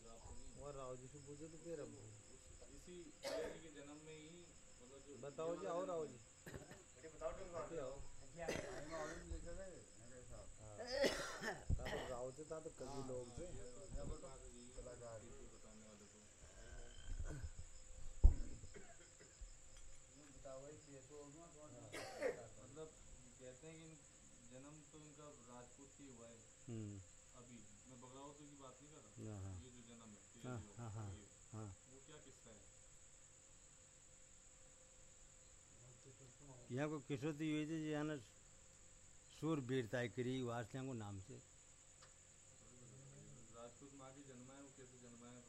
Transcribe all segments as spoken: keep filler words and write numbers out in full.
और राव जी से पूछे तो फिर अब इसी के जन्म में ही मतलब जो बताओ जी, आओ राव जी, बताओ अभी आओ। ता तो राव थे, ता तो कभी लोग थे कलाकार बताने वाले को मतलब कहते हैं कि जन्म तो इनका राजपूत ही हुआ है। अभी मैं बगावतों की बात नहीं कर रहा, ये जो जन्म है हाँ हाँ हाँ ये हाँ। वो क्या किस्सा है? यहाँ को किशोती हुई थी जी, ना सूर वीरता करी वास्तियों को नाम से। राजपूत माँ की जन्मा है, वो कैसे जन्मा है?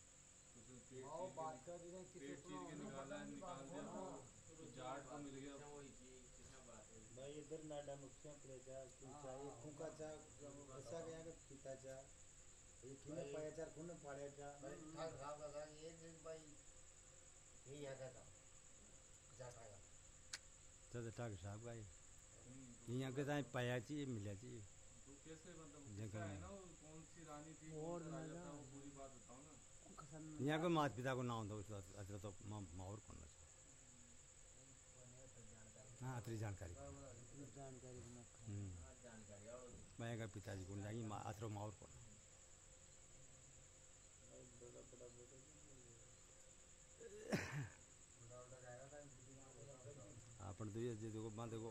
पेट चीर के निकाला है, निकाल दिया तो जाट को मिल गया। भाई इधर नाडा मुखिया प्रेजा तू चाहिए फूका चा ऐसा गया कि पिता चा ये किने पाया चार कुने पाड़े चा भाई ठाक साहब का था ये दिन भाई ये यहाँ का था जाटा का तो ठाक साहब का ये यहाँ के ताई पाया चाहिए मिला चाहिए तो कैसे मतलब कैसा है ना, वो कौन सी रानी थी, कौन सा राजा था, वो पूरी बात बताओ ना। यहाँ के माता पिता को नाम दो अतरा तो माहौर करना चाहिए। हाँ अतरी जानकारी जानकारी मैं का पिताजी को जाएंगे अतरा माहौर करना अपन तो ये देखो देखो